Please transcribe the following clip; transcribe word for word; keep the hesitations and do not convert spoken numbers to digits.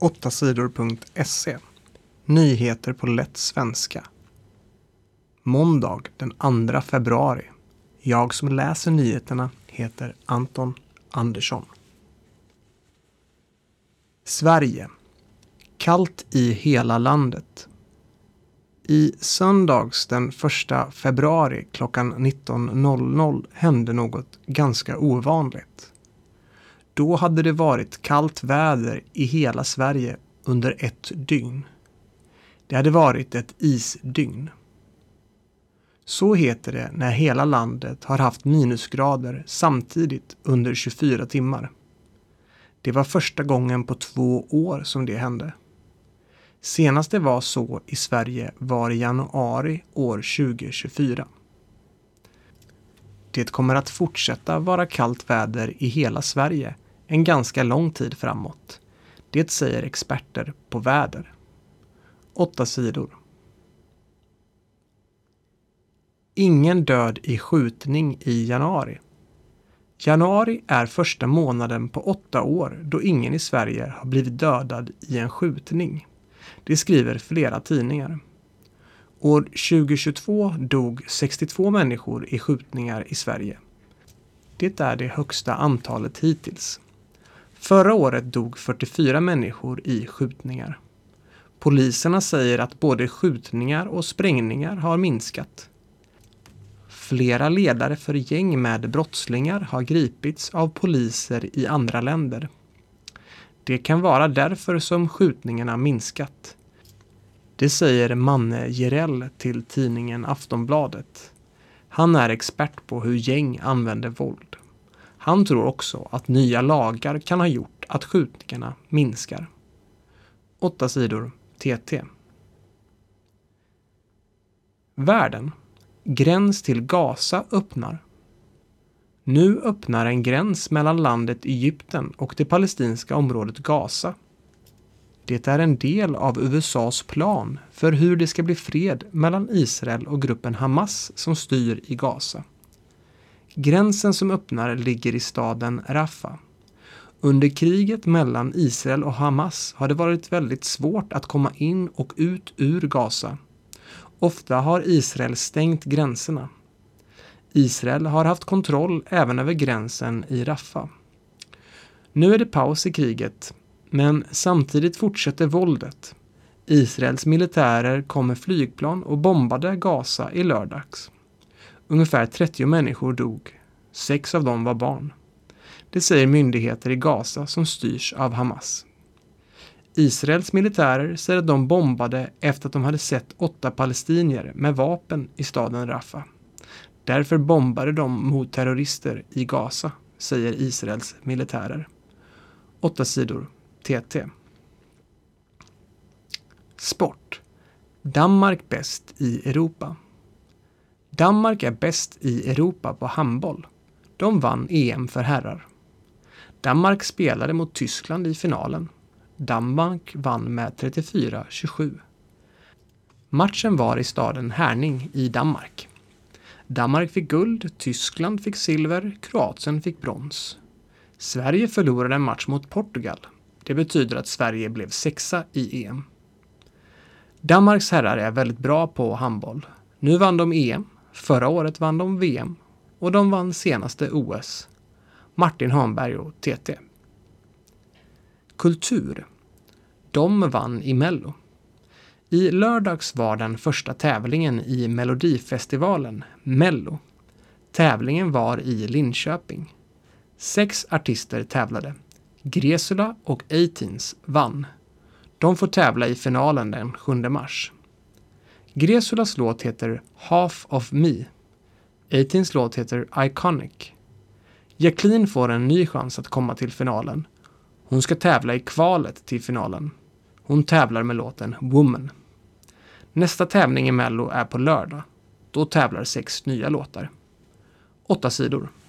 åtta sidor punkt se. Nyheter på lätt svenska. Måndag den andra februari. Jag som läser nyheterna heter Anton Andersson. Sverige. Kallt i hela landet. I söndags den första februari klockan nitton noll noll hände något ganska ovanligt. Då hade det varit kallt väder i hela Sverige under ett dygn. Det hade varit ett isdygn. Så heter det när hela landet har haft minusgrader samtidigt under tjugofyra timmar. Det var första gången på två år som det hände. Senast det var så i Sverige var i januari år tjugo tjugofyra. Det kommer att fortsätta vara kallt väder i hela Sverige en ganska lång tid framåt. Det säger experter på väder. Åtta sidor. Ingen död i skjutning i januari. Januari är första månaden på åtta år då ingen i Sverige har blivit dödad i en skjutning. Det skriver flera tidningar. År tjugo tjugotvå dog sextiotvå människor i skjutningar i Sverige. Det är det högsta antalet hittills. Förra året dog fyrtiofyra människor i skjutningar. Poliserna säger att både skjutningar och sprängningar har minskat. Flera ledare för gäng med brottslingar har gripits av poliser i andra länder. Det kan vara därför som skjutningarna minskat. Det säger Manne Jirell till tidningen Aftonbladet. Han är expert på hur gäng använder våld. Han tror också att nya lagar kan ha gjort att skjutningarna minskar. Åtta sidor T T. Världen. Gräns till Gaza öppnar. Nu öppnar en gräns mellan landet Egypten och det palestinska området Gaza. Det är en del av U S A:s plan för hur det ska bli fred mellan Israel och gruppen Hamas som styr i Gaza. Gränsen som öppnar ligger i staden Rafah. Under kriget mellan Israel och Hamas har det varit väldigt svårt att komma in och ut ur Gaza. Ofta har Israel stängt gränserna. Israel har haft kontroll även över gränsen i Rafah. Nu är det paus i kriget, men samtidigt fortsätter våldet. Israels militärer kom med flygplan och bombade Gaza i lördags. Ungefär trettio människor dog. Sex av dem var barn. Det säger myndigheter i Gaza som styrs av Hamas. Israels militärer säger att de bombade efter att de hade sett åtta palestinier med vapen i staden Rafah. Därför bombade de mot terrorister i Gaza, säger Israels militärer. Åtta sidor T T. Sport. Danmark bäst i Europa. Danmark är bäst i Europa på handboll. De vann E M för herrar. Danmark spelade mot Tyskland i finalen. Danmark vann med trettiofyra tjugosju. Matchen var i staden Herning i Danmark. Danmark fick guld, Tyskland fick silver, Kroatien fick brons. Sverige förlorade en match mot Portugal. Det betyder att Sverige blev sexa i E M. Danmarks herrar är väldigt bra på handboll. Nu vann de E M, förra året vann de V M och de vann senaste O S. Martin Hanberg och T T. Kultur. De vann i Mello. I lördags var den första tävlingen i Melodifestivalen, Mello. Tävlingen var i Linköping. Sex artister tävlade. Gresula och A-Teens vann. De får tävla i finalen den sjunde mars. Gresulas låt heter Half of Me. A-Teens låt heter Iconic. Jacqueline får en ny chans att komma till finalen. Hon ska tävla i kvalet till finalen. Hon tävlar med låten Woman. Nästa tävling i Mello är på lördag. Då tävlar sex nya låtar. Åtta sidor.